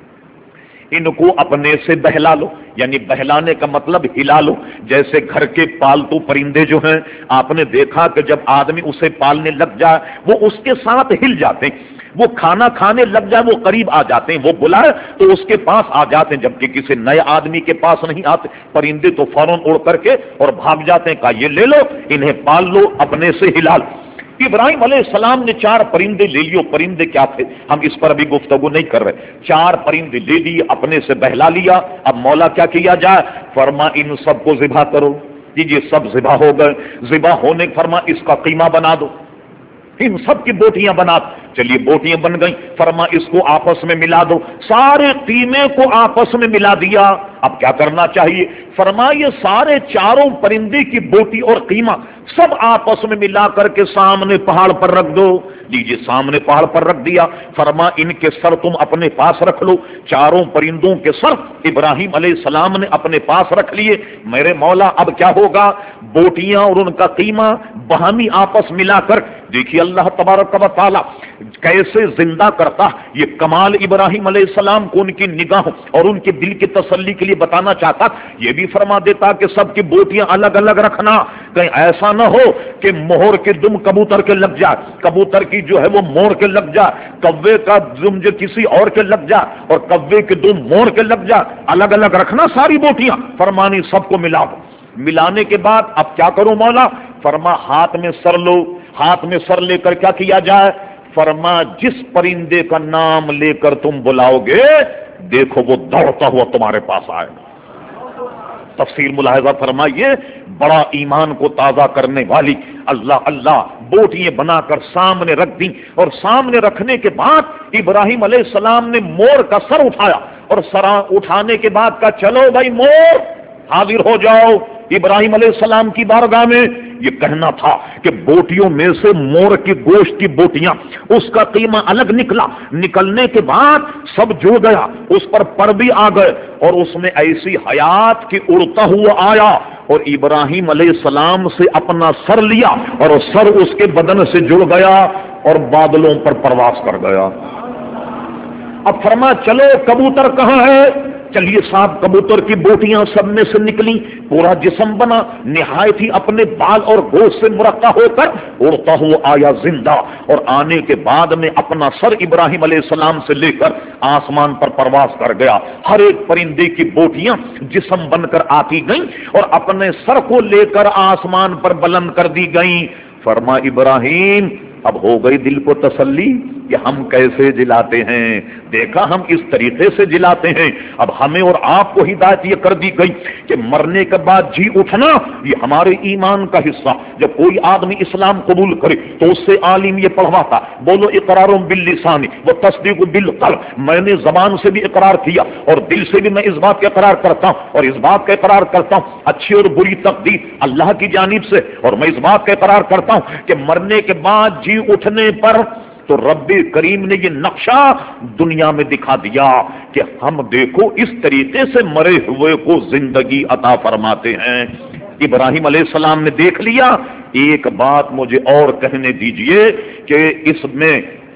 ان کو اپنے سے بہلا لو، یعنی بہلانے کا مطلب ہلا لو۔ جیسے گھر کے پالتو پرندے جو ہیں آپ نے دیکھا کہ جب آدمی اسے پالنے لگ جائے وہ اس کے ساتھ ہل جاتے ہیں، وہ کھانا کھانے لگ جائے وہ قریب آ جاتے ہیں، وہ بلائے تو اس کے پاس آ جاتے ہیں، جبکہ کسی نئے آدمی کے پاس نہیں آتے۔ پرندے تو فوراً اڑ کر کے اور بھاگ جاتے ہیں، کہا یہ لے لو، انہیں پال لو، اپنے سے ہلا لو۔ ابراہیم علیہ السلام نے چار پرندے لے لیے، پرندے کیا تھے ہم اس پر ابھی گفتگو نہیں کر رہے، چار پرندے لے لیے، اپنے سے بہلا لیا۔ اب مولا کیا کیا جائے، فرما ان سب کو ذبح کرو، جی جی سب ذبح ہو گئے، ذبح ہونے فرما اس کا قیمہ بنا دو، ان سب کی بوٹیاں بنا دو۔ چلیے بوٹیاں بن گئیں، فرما اس کو آپس میں ملا دو، سارے قیمے کو آپس میں ملا دیا۔ اب کیا کرنا چاہیے، فرما یہ سارے چاروں پرندے کی بوٹی اور قیمہ سب آپس میں ملا کر کے سامنے پہاڑ پر رکھ دو۔ لیجیے سامنے پہاڑ پر رکھ دیا، فرما ان کے سر تم اپنے پاس رکھ لو۔ چاروں پرندوں کے سر ابراہیم علیہ السلام نے اپنے پاس رکھ لیے۔ میرے مولا اب کیا ہوگا، بوٹیاں اور ان کا قیمہ باہمی آپس ملا کر دیکھیے اللہ تبارک و تعالی کیسے زندہ کرتا۔ یہ کمال ابراہیم علیہ السلام کو ان کی نگاہوں اور ان کے دل کی تسلی کے لیے بتانا چاہتا، یہ بھی فرما دیتا کہ سب کی بوٹیاں الگ الگ رکھنا، کہیں ایسا نہ ہو کہ مہر کے دم کبوتر کے لگ جائے، کبوتر کی جو ہے وہ مور کے لگ جائے، کوے کا دم جو کسی اور کے لگ جائے اور کوے کے دم مور کے لگ جائے، الگ الگ رکھنا ساری بوٹیاں، فرمانی سب کو ملا دو۔ ملانے کے بعد اب کیا کرو مولا، فرما ہاتھ میں سر لو، ہاتھ میں سر لے کر کیا کیا جائے، فرما جس پرندے کا نام لے کر تم بلاؤ گے دیکھو وہ دوڑتا ہوا تمہارے پاس آئے گا۔ تفسیر ملاحظہ فرمائیے، بڑا ایمان کو تازہ کرنے والی اللہ اللہ بوٹیاں بنا کر سامنے رکھ دی، اور سامنے رکھنے کے بعد ابراہیم علیہ السلام نے مور کا سر اٹھایا، اور سر اٹھانے کے بعد کہا چلو بھائی مور حاضر ہو جاؤ ابراہیم علیہ السلام کی بارگاہ میں۔ یہ کہنا تھا کہ بوٹیوں میں سے مور کی گوشت کی بوٹیاں، اس کا قیمہ الگ نکلا، نکلنے کے بعد سب جڑ گیا، اس پر پر بھی آ گئے، اور اس میں ایسی حیات کی اڑتا ہوا آیا اور ابراہیم علیہ السلام سے اپنا سر لیا، اور سر اس کے بدن سے جڑ گیا اور بادلوں پر پرواز کر گیا۔ اب فرما چلو کبوتر کہاں ہے، چلیے صاحب کبوتر کی بوٹیاں سب میں سے نکلی، پورا جسم بنا، نہایت ہی اپنے بال اور گوشت سے مرقع ہو کر اڑتا ہوا آیا زندہ، اور آنے کے بعد میں اپنا سر ابراہیم علیہ السلام سے لے کر آسمان پر پرواز کر گیا۔ ہر ایک پرندے کی بوٹیاں جسم بن کر آتی گئیں اور اپنے سر کو لے کر آسمان پر بلند کر دی گئیں۔ فرما ابراہیم اب ہو گئی دل کو تسلی کہ ہم کیسے جلاتے ہیں، دیکھا ہم اس طریقے سے جلاتے ہیں۔ اب ہمیں اور آپ کو ہدایت یہ کر دی گئی کہ مرنے کے بعد جی اٹھنا یہ ہمارے ایمان کا حصہ۔ جب کوئی آدمی اسلام قبول کرے تو اس سے عالم یہ پڑھواتا، بولو اقرار باللسان و تصدیق بالقلب، میں نے زبان سے بھی اقرار کیا اور دل سے بھی میں اس بات کا اقرار کرتا ہوں، اور اس بات کا اقرار کرتا ہوں اچھی اور بری تقدیر اللہ کی جانب سے، اور میں اس بات کا اقرار کرتا ہوں کہ مرنے کے بعد جی اٹھنے پر تو رب کریم نے یہ نقشہ دنیا میں دکھا دیا کہ ہم دیکھو اس طریقے سے مرے ہوئے کو زندگی عطا فرماتے ہیں۔ ابراہیم علیہ السلام نے دیکھ لیا۔ ایک بات مجھے اور کہنے دیجئے کہ اس میں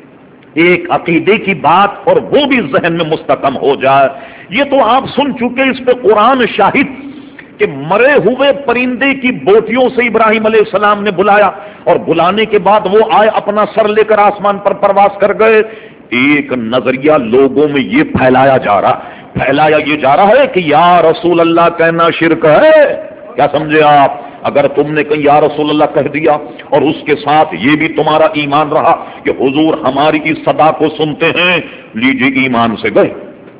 ایک عقیدے کی بات اور وہ بھی ذہن میں مستحکم ہو جائے۔ یہ تو آپ سن چکے، اس پہ قرآن شاہد کہ مرے ہوئے پرندے کی بوٹیوں سے ابراہیم علیہ السلام نے بلایا، اور بلانے کے بعد وہ آئے اپنا سر لے کر آسمان پر پرواز کر گئے۔ ایک نظریہ لوگوں میں یہ پھیلایا جا رہا پھیلایا یہ جا رہا ہے کہ یا رسول اللہ کہنا شرک ہے۔ کیا سمجھے آپ؟ اگر تم نے کہیں یا رسول اللہ کہہ دیا اور اس کے ساتھ یہ بھی تمہارا ایمان رہا کہ حضور ہماری اس صدا کو سنتے ہیں، لیجیے ایمان سے گئے۔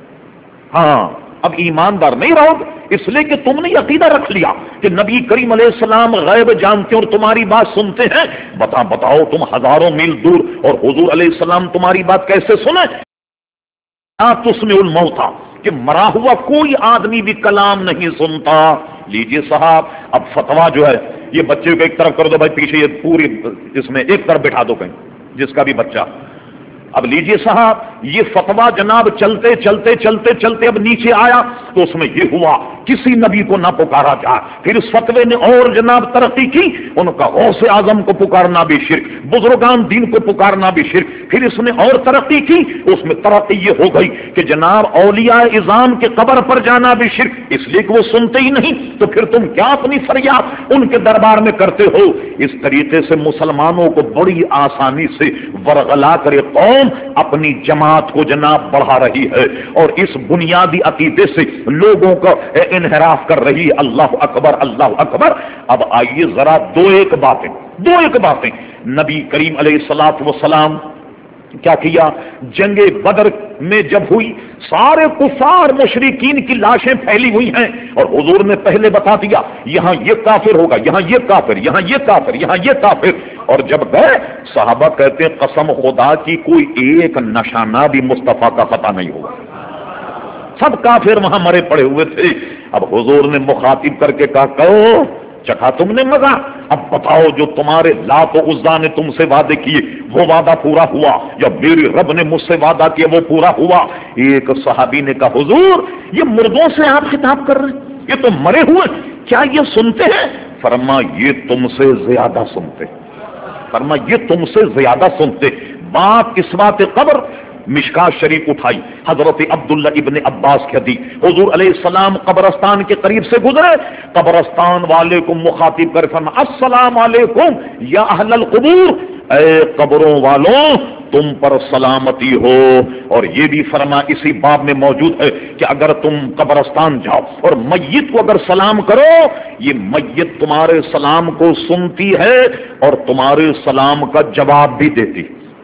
ہاں اب ایماندار نہیں رہو گے، اس لیے کہ تم نے عقیدہ رکھ لیا کہ نبی کریم علیہ السلام غیب جانتے اور تمہاری بات سنتے ہیں۔ بتا بتاؤ تم ہزاروں میل دور اور حضور علیہ السلام تمہاری بات کیسے سنیں؟ آپ تسمع الموتى کہ مرا ہوا کوئی آدمی بھی کلام نہیں سنتا۔ لیجئے صاحب اب فتوا جو ہے یہ بچے کو ایک طرف کر دو بھائی، پیچھے یہ پوری اس میں ایک طرف بٹھا دو کہیں جس کا بھی بچہ. اب لیجئے صاحب یہ فتوا جناب چلتے چلتے چلتے چلتے اب نیچے آیا تو اس میں یہ ہوا کسی نبی کو نہ پکارا جائے. پھر اس فتوے نے اور جناب ترقی کی، ان کا غوث اعظم کو پکارنا بھی شرک، بزرگان دین کو پکارنا بھی شرک. پھر اس نے اور ترقی کی، اس میں ترقی یہ ہو گئی کہ جناب اولیاء اعظام کے قبر پر جانا بھی شرک، اس لیے کہ وہ سنتے ہی نہیں. تو پھر تم کیا اپنی فریاد ان کے دربار میں کرتے ہو؟ اس طریقے سے مسلمانوں کو بڑی آسانی سے ورغلا کر قوم اپنی جماعت کو جناب بڑھا رہی ہے اور اس بنیادی عقیدے سے لوگوں کا انحراف کر رہی ہے. اللہ اکبر اللہ اکبر. اب آئیے ذرا دو ایک باتیں دو ایک باتیں نبی کریم علیہ الصلوۃ والسلام کیا کیا؟ جنگ بدر میں جب ہوئی سارے کفار مشرکین کی لاشیں پھیلی ہوئی ہیں اور حضور نے پہلے بتا دیا یہاں یہ کافر ہوگا، یہاں یہ کافر، یہاں یہ کافر، یہاں یہ کافر. اور جب گئے صحابہ کہتے ہیں قسم خدا کی کوئی ایک نشانہ بھی مصطفیٰ کا پتہ نہیں ہوگا، سب کافر وہاں مرے پڑے ہوئے تھے. اب حضور نے مخاطب کر کے کہا کہو چکھا تم نے مزہ، اب بتاؤ جو تمہارے لات و عزا نے تم سے وعدے کیے وہ وعدہ پورا ہوا یا میرے رب نے مجھ سے وعدہ کیا وہ پورا ہوا؟ ایک صحابی نے کہا حضور یہ مردوں سے آپ خطاب کر رہے ہیں، یہ تو مرے ہوئے، کیا یہ سنتے ہیں؟ فرما یہ تم سے زیادہ سنتے، فرما یہ تم سے زیادہ سنتے. بات اس بات قبر مشکات شریف اٹھائی، حضرت عبداللہ ابن عباس کے حدیث، حضور علیہ السلام قبرستان کے قریب سے گزرے، قبرستان والے کو مخاطب کر فرما السلام علیکم یا اہل القبور، اے قبروں والوں تم پر سلامتی ہو. اور یہ بھی فرما اسی باب میں موجود ہے کہ اگر تم قبرستان جاؤ اور میت کو اگر سلام کرو یہ میت تمہارے سلام کو سنتی ہے اور تمہارے سلام کا جواب بھی دیتی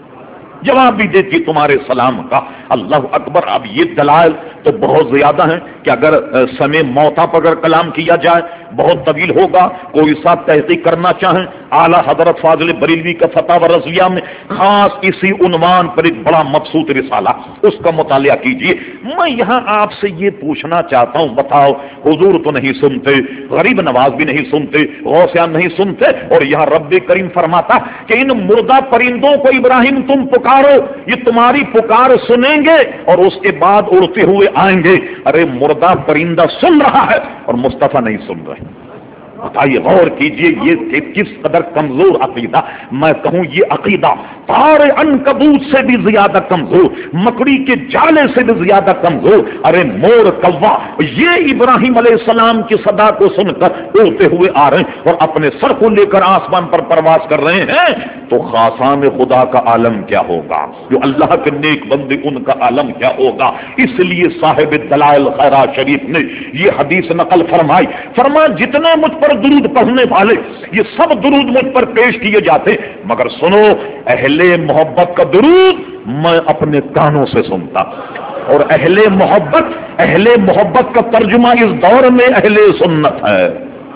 جواب بھی دیتی تمہارے سلام کا. اللہ اکبر. اب یہ دلائل تو بہت زیادہ ہیں کہ اگر سمے موتا پر اگر کلام کیا جائے بہت طویل ہوگا. کوئی صاحب تحقیق کرنا چاہیں اعلیٰ حضرت فاضل بریلوی کا فتاوی رضویہ میں خاص اسی عنوان پر ایک بڑا مبسوط رسالہ، اس کا مطالعہ کیجیے. میں یہاں آپ سے یہ پوچھنا چاہتا ہوں بتاؤ حضور تو نہیں سنتے، غریب نواز بھی نہیں سنتے، غوثیان نہیں سنتے، اور یہاں رب کریم فرماتا کہ ان مردہ پرندوں کو ابراہیم تم پکارو یہ تمہاری پکار سنیں گے اور اس کے بعد اڑتے ہوئے آئیں گے. ارے مردہ پرندہ سن رہا ہے اور مصطفیٰ نہیں سن رہے. بتائیے غور کیجئے یہ کس قدر کمزور عقیدہ. میں کہوں یہ عقیدہ تار عنکبوت سے بھی زیادہ کمزور، مکڑی کے جالے سے بھی زیادہ کمزور. ارے مور کوا یہ ابراہیم علیہ السلام کی صدا کو سن کر اڑتے ہوئے آ رہے ہیں اور اپنے سر کو لے کر آسمان پر پرواز کر رہے ہیں، تو خاصان خدا کا عالم کیا ہوگا، جو اللہ کے نیک بندے ان کا عالم کیا ہوگا. اس لیے صاحب دلائل خیرات شریف نے یہ حدیث نقل فرمائی، فرمایا جتنے مجھ پر درود پڑھنے والے یہ سب درود مجھ پر پیش کیے جاتے، مگر سنو اہل محبت کا درود میں اپنے کانوں سے سنتا. اور اہل محبت اہل محبت کا ترجمہ اس دور میں اہل سنت ہے.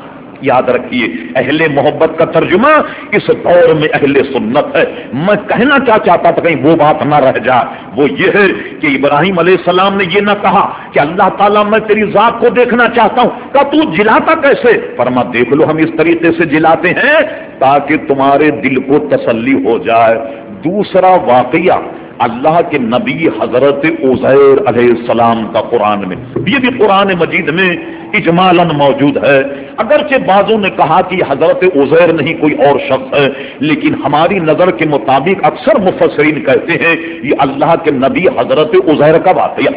یاد رکھیے اہل محبت کا ترجمہ اس دور میں اہل سنت ہے. میں کہنا کیا چاہتا تھا کہیں وہ بات نہ رہ جائے، وہ یہ ہے کہ ابراہیم علیہ السلام نے یہ نہ کہا کہ اللہ تعالیٰ میں تیری ذات کو دیکھنا چاہتا ہوں، کہ تو جلاتا کیسے؟ فرما دیکھ لو ہم اس طریقے سے جلاتے ہیں تاکہ تمہارے دل کو تسلی ہو جائے. دوسرا واقعہ اللہ کے نبی حضرت عزیر علیہ السلام کا قرآن میں، یہ بھی قرآن مجید میں اجمالاً موجود ہے. اگرچہ بعضوں نے کہا کہ حضرت عزیر نہیں کوئی اور شخص ہے، لیکن ہماری نظر کے مطابق اکثر مفسرین کہتے ہیں یہ اللہ کے نبی حضرت عزیر کا واقعہ.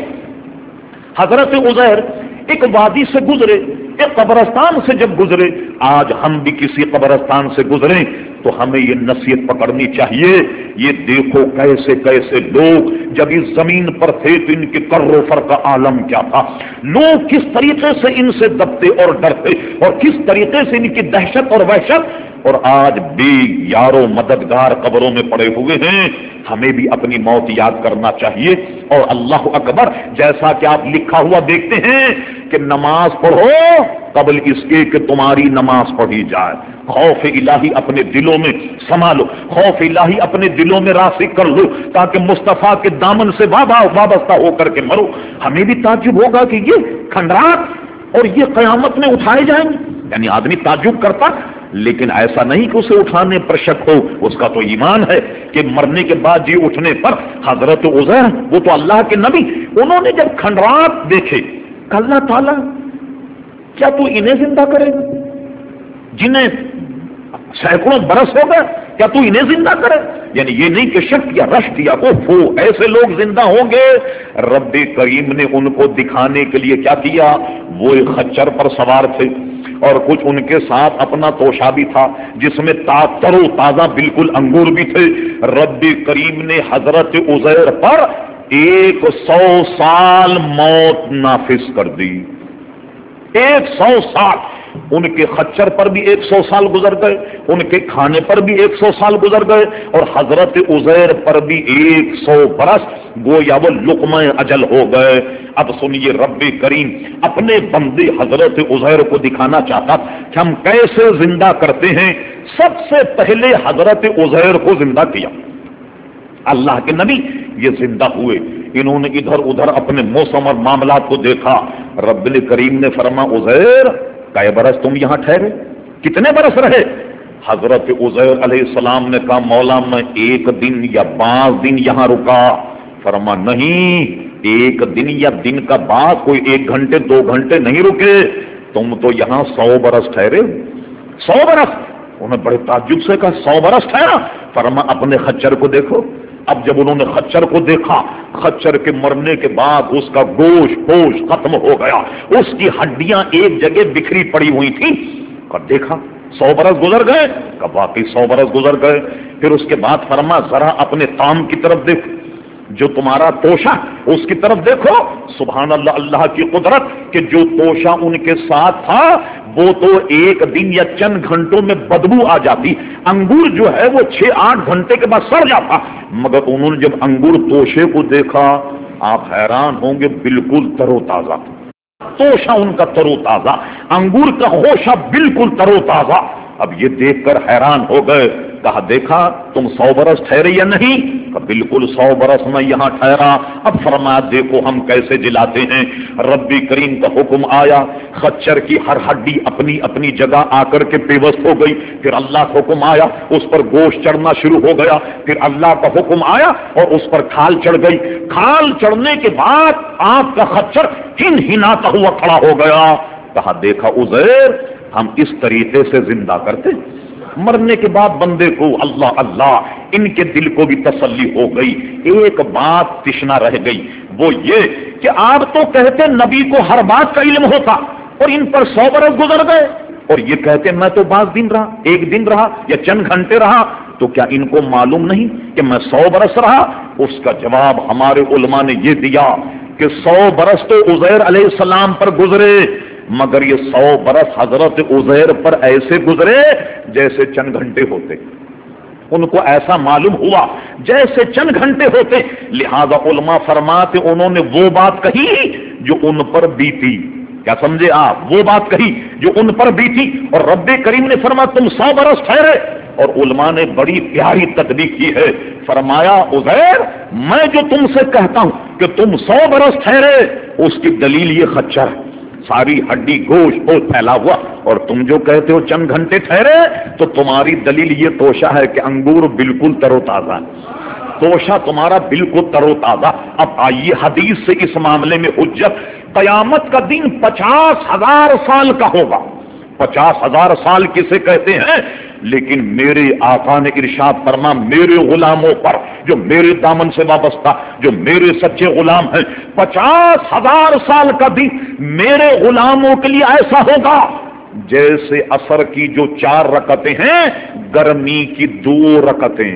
حضرت عزیر ایک وادی سے گزرے، ایک قبرستان سے جب گزرے، آج ہم بھی کسی قبرستان سے گزریں تو ہمیں یہ نصیحت پکڑنی چاہیے. یہ دیکھو کیسے کیسے لوگ جب اس زمین پر تھے تو ان کے کر و فر کا عالم کیا تھا، لوگ کس طریقے سے ان سے دبتے اور ڈرتے اور کس طریقے سے ان کی دہشت اور وحشت. اور آج بھی یارو مددگار قبروں میں پڑے ہوئے ہیں. ہمیں بھی اپنی موت یاد کرنا چاہیے. اور اللہ اکبر، جیسا کہ آپ لکھا ہوا دیکھتے ہیں کہ نماز پڑھو قبل اس کے کہ تمہاری نماز پڑھی جائے. خوف الہی اپنے دلوں میں سنبھالو، خوف الہی اپنے دلوں میں راسخ کر لو تاکہ مصطفیٰ کے دامن سے وابستہ ہو کر کے مرو. ہمیں بھی تعجب ہوگا کہ یہ کھنڈرات اور یہ قیامت میں اٹھائے جائیں گے. یعنی آدمی تعجب کرتا، لیکن ایسا نہیں کہ اسے اٹھانے پر شک ہو. اس کا تو ایمان ہے کہ مرنے کے بعد جی اٹھنے پر. حضرت عزیر وہ تو اللہ کے نبی، انہوں نے جب کھنڈرات دیکھے کہ اللہ تعالیٰ کیا تو انہیں زندہ کرے گا جنہیں سینکڑوں برس ہو گئے، کیا تو انہیں زندہ کرے؟ یعنی یہ نہیں کہ شک یا رشک یا اف ہو ایسے لوگ زندہ ہوں گے. رب کریم نے ان کو دکھانے کے لیے کیا کیا، وہ ایک خچر پر سوار تھے اور کچھ ان کے ساتھ اپنا توشا بھی تھا جس میں تر و تازہ بالکل انگور بھی تھے. رب کریم نے حضرت عزیر پر ایک سو سال موت نافذ کر دی. ایک سو سال ان کے خچر پر بھی ایک سو سال گزر گئے، ان کے کھانے پر بھی ایک سو سال گزر گئے، اور حضرت عزیر پر بھی ایک سو برس گویا وہ لقمہ اجل ہو گئے. اب سنیے، رب کریم اپنے بندے حضرت عزیر کو دکھانا چاہتا کہ ہم کیسے زندہ کرتے ہیں. سب سے پہلے حضرت عزیر کو زندہ کیا. اللہ کے نبی یہ زندہ ہوئے، انہوں نے ادھر ادھر اپنے موسم اور معاملات کو دیکھا. رب کریم نے فرما عزیر کئے برس تم یہاں ٹھہرے، کتنے برس رہے؟ حضرت عزیر علیہ السلام نے کہا مولا میں ایک دن یا بعض دن یہاں رکا. فرما نہیں، ایک دن یا دن کا بعد کوئی ایک گھنٹے دو گھنٹے نہیں رکے، تم تو یہاں سو برس ٹھہرے. سو برس؟ انہیں بڑے تعجب سے کہا سو برس ٹھہرا؟ فرما اپنے خچر کو دیکھو. اب جب انہوں نے خچر کو دیکھا، خچر کے مرنے کے بعد اس کا گوشت پوش ختم ہو گیا، اس کی ہڈیاں ایک جگہ بکھری پڑی ہوئی تھی. اور دیکھا سو برس گزر گئے، کہ واقعی سو برس گزر گئے. پھر اس کے بعد فرما ذرا اپنے تام کی طرف دیکھ، جو تمہارا توشا اس کی طرف دیکھو. سبحان اللہ، اللہ کی قدرت کہ جو توشا ان کے ساتھ تھا وہ تو ایک دن یا چند گھنٹوں میں بدبو آ جاتی. انگور جو ہے وہ چھ آٹھ گھنٹے کے بعد سڑ جاتا، مگر انہوں نے جب انگور توشے کو دیکھا آپ حیران ہوں گے، بالکل تر و تازہ توشا ان کا تر و تازہ، انگور کا خوشہ بالکل تر و تازہ. اب یہ دیکھ کر حیران ہو گئے. کہا دیکھا تم سو برس ٹھہرے یا نہیں؟ کہ بالکل سو برس میں یہاں ٹھہرا. اب فرمایا دیکھو ہم کیسے جلاتے ہیں. ربی کریم کا حکم آیا، خچر کی ہر ہڈی اپنی اپنی جگہ آ کر کے پیوست ہو گئی. پھر اللہ کا حکم آیا، اس پر گوشت چڑھنا شروع ہو گیا. پھر اللہ کا حکم آیا اور اس پر کھال چڑھ گئی. کھال چڑھنے کے بعد آپ کا خچر ہن ہناتا ہوا کھڑا ہو گیا. کہا دیکھا عزیر ہم اس طریقے سے زندہ کرتے. مرنے کے بعد بندے کو اللہ اللہ، ان کے دل کو بھی تسلی ہو گئی. ایک بات تشنا رہ گئی، وہ یہ کہ آپ تو کہتے نبی کو ہر بات کا علم ہوتا، اور ان پر سو برس گزر گئے اور یہ کہتے میں تو بعض دن رہا، ایک دن رہا یا چند گھنٹے رہا، تو کیا ان کو معلوم نہیں کہ میں سو برس رہا؟ اس کا جواب ہمارے علماء نے یہ دیا کہ سو برس تو عزیر علیہ السلام پر گزرے، مگر یہ سو برس حضرت عزیر پر ایسے گزرے جیسے چند گھنٹے ہوتے. ان کو ایسا معلوم ہوا جیسے چند گھنٹے ہوتے. لہذا علماء فرماتے انہوں نے وہ بات کہی جو ان پر بیتی. کیا سمجھے آپ؟ وہ بات کہی جو ان پر بیتی. اور رب کریم نے فرمایا تم سو برس ٹھہرے. اور علماء نے بڑی پیاری تطبیق کی ہے، فرمایا عزیر میں جو تم سے کہتا ہوں کہ تم سو برس ٹھہرے، اس کی دلیل یہ خچر ہے، ساری ہڈی گوشت بہت پھیلا ہوا. اور تم جو کہتے ہو چند گھنٹے ٹھہرے، تو تمہاری دلیل یہ توشا ہے کہ انگور بالکل تر و تازہ، توشا تمہارا بالکل تر و تازہ. اب آئیے حدیث سے اس معاملے میں حجت. قیامت کا دن پچاس ہزار سال کا ہوگا. پچاس ہزار سال کسے کہتے ہیں؟ لیکن میرے آقا نے ارشاد فرما میرے غلاموں پر جو میرے دامن سے وابستہ، جو میرے سچے غلام ہیں، پچاس ہزار سال کا دن میرے غلاموں کے لیے ایسا ہوگا جیسے عصر کی جو چار رکعتیں ہیں گرمی کی دو رکعتیں.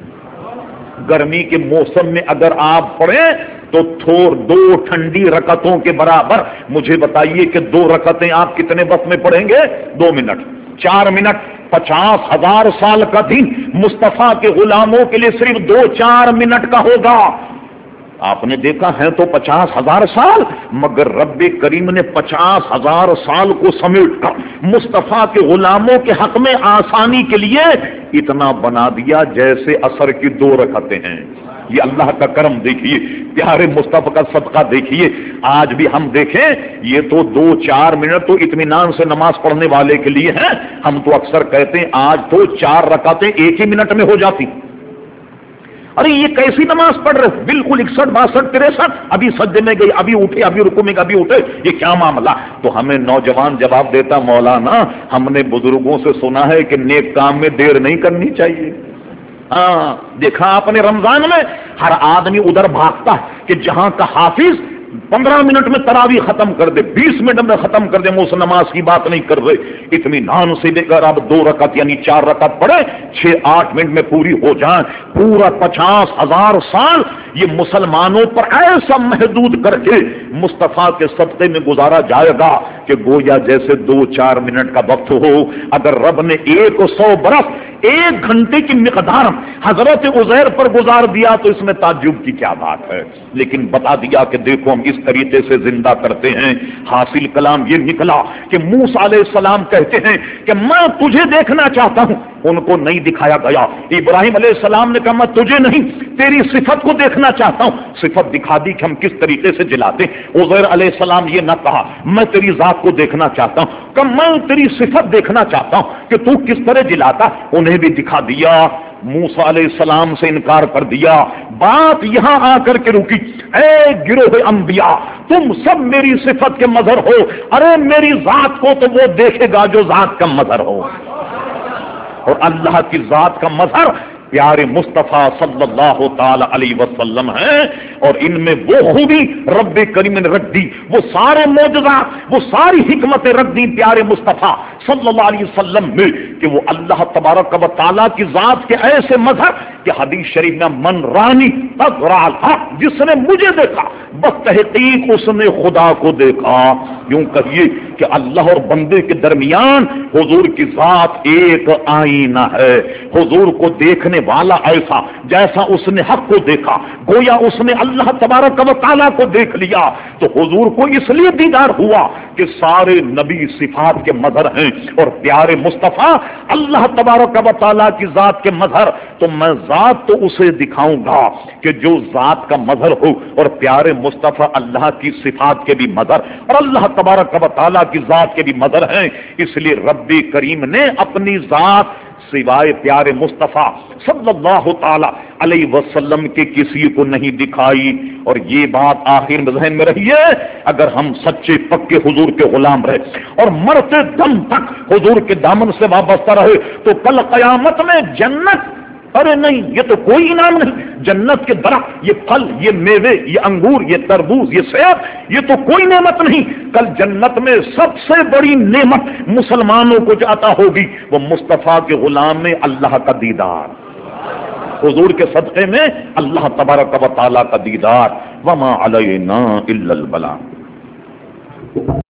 گرمی کے موسم میں اگر آپ پڑھیں تو تھوڑ دو ٹھنڈی رکعتوں کے برابر. مجھے بتائیے کہ دو رکعتیں آپ کتنے وقت میں پڑھیں گے؟ دو منٹ، چار منٹ. پچاس ہزار سال کا دن مصطفیٰ کے غلاموں کے لیے صرف دو چار منٹ کا ہوگا. آپ نے دیکھا ہے تو پچاس ہزار سال، مگر رب کریم نے پچاس ہزار سال کو سمیٹ کر مصطفیٰ کے غلاموں کے حق میں آسانی کے لیے اتنا بنا دیا جیسے عصر کی دو رکعتیں ہیں. یہ اللہ کا کرم دیکھیے، پیارے مصطفیٰ کا صدقہ دیکھیے۔ آج بھی ہم دیکھیں یہ تو دو چار منٹ تو اطمینان سے نماز پڑھنے والے کے لیے ہیں، ہم تو اکثر کہتے ہیں آج تو چار رکعتیں ایک ہی منٹ میں ہو جاتی۔ ارے یہ کیسی نماز پڑھ رہے، بالکل اکسٹھ باسٹھ تریسٹھ، ابھی سجدے میں گئی، ابھی اٹھے، ابھی رکوع میں ابھی اٹھے، یہ کیا معاملہ؟ تو ہمیں نوجوان جواب دیتا، مولانا ہم نے بزرگوں سے سنا ہے کہ نیک کام میں دیر نہیں کرنی چاہیے۔ ہاں دیکھا آپ نے رمضان میں ہر آدمی ادھر بھاگتا ہے کہ جہاں کا حافظ پندرہ منٹ میں تراویح ختم کر دے، بیس منٹ میں ختم کر دے، ہم اس نماز کی بات نہیں کر رہے۔ اطمینان سے لے کر اب دو رکعت یعنی چار رکعت پڑھے، چھ آٹھ منٹ میں پوری ہو جائیں، پورا پچاس ہزار سال یہ مسلمانوں پر ایسا محدود کر کے مصطفیٰ کے صدقے میں گزارا جائے گا کہ گویا جیسے دو چار منٹ کا وقت ہو۔ اگر رب نے ایک سو برس ایک گھنٹے کی مقدار حضرت عزیر پر گزار دیا تو اس میں تعجب کی کیا بات ہے، لیکن بتا دیا کہ دیکھو ہم اس طریقے سے زندہ کرتے ہیں۔ حاصل کلام یہ نکلا کہ موسیٰ علیہ السلام کہتے ہیں کہ میں تجھے دیکھنا چاہتا ہوں، ان کو نہیں دکھایا گیا۔ ابراہیم علیہ السلام نے کہا میں تجھے نہیں تیری صفت کو دیکھنا چاہتا ہوں، صفت دکھا دی کہ ہم کس طریقے سے جلاتے۔ عزیر علیہ السلام یہ نہ کہا میں تیری ذات کو دیکھنا چاہتا ہوں، کہ میں تیری صفت دیکھنا چاہتا ہوں کہ تو کس طرح جلاتا، انہیں بھی دکھا دیا۔ موسیٰ علیہ السلام سے انکار کر دیا۔ بات یہاں آ کر کے رکی، اے گروہ انبیاء تم سب میری صفت کے مظہر ہو، ارے میری ذات کو تو وہ دیکھے گا جو ذات کا مظہر ہو، اور اللہ کی ذات کا مظہر پیارے مصطفیٰ صلی اللہ تعالی علیہ وسلم ہیں، اور ان میں وہ خوبی رب کریم نے رکھ دی، وہ سارے معجزات، وہ ساری حکمتیں رکھ دی پیارے مصطفیٰ صلی اللہ علیہ وسلم میں کہ وہ اللہ تبارک و تعالیٰ کی ذات کے ایسے مظہر کہ حدیث شریف میں من رانی قد رأى الحق، جس نے مجھے دیکھا بس تحقیق اس نے خدا کو دیکھا۔ یوں کہیے کہ اللہ اور بندے کے درمیان حضور کی ذات ایک آئینہ ہے، حضور کو دیکھنے والا ایسا جیسا اس نے حق کو دیکھا، گویا اس نے اللہ تبارک و تعالیٰ کو دیکھ لیا۔ تو حضور کو اس لیے دیدار ہوا کہ سارے نبی صفات کے مظہر ہیں، اور پیارے مصطفیٰ اللہ تبارک و تعالیٰ کی ذات کے مظہر، تو میں ذات تو اسے دکھاؤں گا کہ جو ذات کا مظہر ہو، اور پیارے مصطفیٰ اللہ کی صفات کے بھی مظہر اور اللہ تبارک و تعالیٰ کی ذات کے بھی مظہر ہیں۔ اس لیے رب کریم نے اپنی ذات سوائے پیارے مصطفیٰ صلی اللہ تعالی علیہ وسلم کے کسی کو نہیں دکھائی۔ اور یہ بات آخر میں ذہن میں رہی ہے، اگر ہم سچے پکے حضور کے غلام رہے اور مرتے دم تک حضور کے دامن سے وابستہ رہے تو کل قیامت میں جنت، ارے نہیں یہ تو کوئی انعام نہیں، جنت کے درخت، یہ پھل، یہ میوے، یہ انگور، یہ تربوز، یہ سیب، یہ تو کوئی نعمت نہیں۔ کل جنت میں سب سے بڑی نعمت مسلمانوں کو جو عطا ہوگی وہ مصطفیٰ کے غلام میں اللہ کا دیدار، حضور کے صدقے میں اللہ تبارک و تعالیٰ کا دیدار۔ وما علینا الا البلاغ۔